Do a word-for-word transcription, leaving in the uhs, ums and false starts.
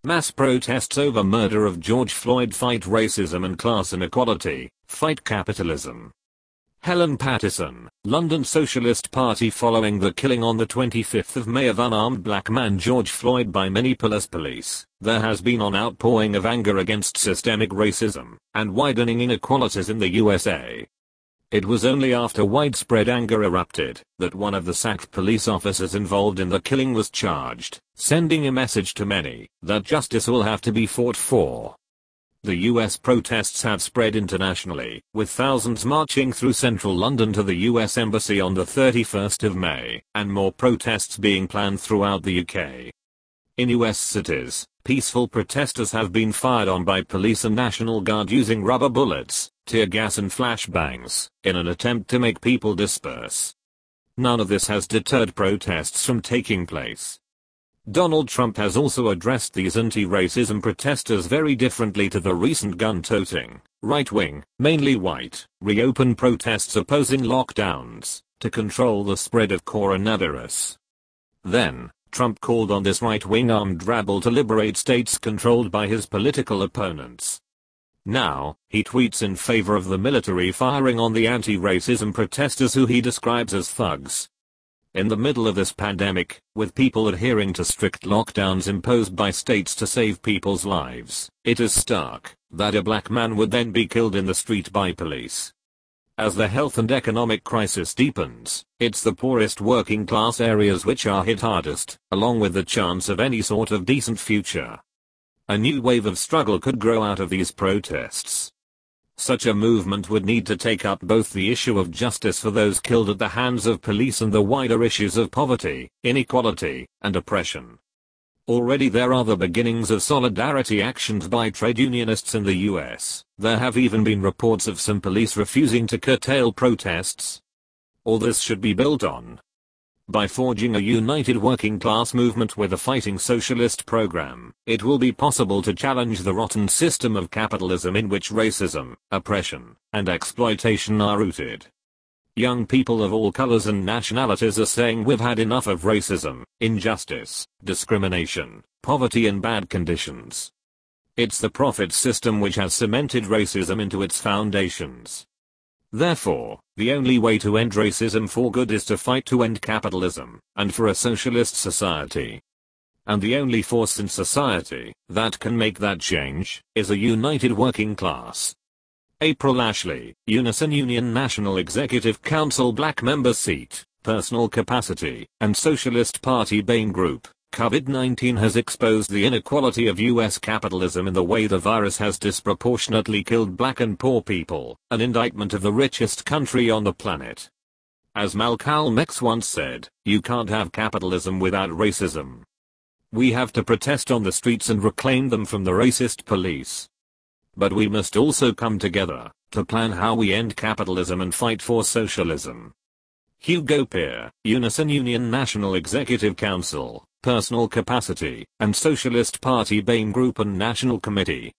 Mass protests over murder of George Floyd. Fight racism and class inequality. Fight capitalism. Helen Pattison, London Socialist Party. Following the killing on the twenty-fifth of May of unarmed black man George Floyd by Minneapolis police, there has been an outpouring of anger against systemic racism and widening inequalities in the U S A. It was only after widespread anger erupted that one of the sacked police officers involved in the killing was charged, sending a message to many that justice will have to be fought for. The U S protests have spread internationally, with thousands marching through central London to the U S Embassy on the thirty-first of May, and more protests being planned throughout the U K. In U S cities, peaceful protesters have been fired on by police and National Guard using rubber bullets, tear gas and flashbangs, in an attempt to make people disperse. None of this has deterred protests from taking place. Donald Trump has also addressed these anti-racism protesters very differently to the recent gun-toting, right-wing, mainly white, reopen protests opposing lockdowns to control the spread of coronavirus. Then, Trump called on this right-wing armed rabble to liberate states controlled by his political opponents. Now, he tweets in favor of the military firing on the anti-racism protesters who he describes as thugs. In the middle of this pandemic, with people adhering to strict lockdowns imposed by states to save people's lives, it is stark that a black man would then be killed in the street by police. As the health and economic crisis deepens, it's the poorest working class areas which are hit hardest, along with the chance of any sort of decent future. A new wave of struggle could grow out of these protests. Such a movement would need to take up both the issue of justice for those killed at the hands of police and the wider issues of poverty, inequality, and oppression. Already there are the beginnings of solidarity actions by trade unionists in the U S. There have even been reports of some police refusing to curtail protests. All this should be built on by forging a united working class movement with a fighting socialist program. It will be possible to challenge the rotten system of capitalism in which racism, oppression, and exploitation are rooted. Young people of all colors and nationalities are saying we've had enough of racism, injustice, discrimination, poverty and bad conditions. It's the profit system which has cemented racism into its foundations. Therefore, the only way to end racism for good is to fight to end capitalism, and for a socialist society. And the only force in society that can make that change is a united working class. April Ashley, Unison Union National Executive Council Black Member Seat, Personal Capacity, and Socialist Party Bain Group. COVID nineteen has exposed the inequality of U S capitalism in the way the virus has disproportionately killed black and poor people, an indictment of the richest country on the planet. As Malcolm X once said, you can't have capitalism without racism. We have to protest on the streets and reclaim them from the racist police. But we must also come together to plan how we end capitalism and fight for socialism. Hugo Peer, Unison Union National Executive Council, Personal Capacity, and Socialist Party Bain Group and National Committee.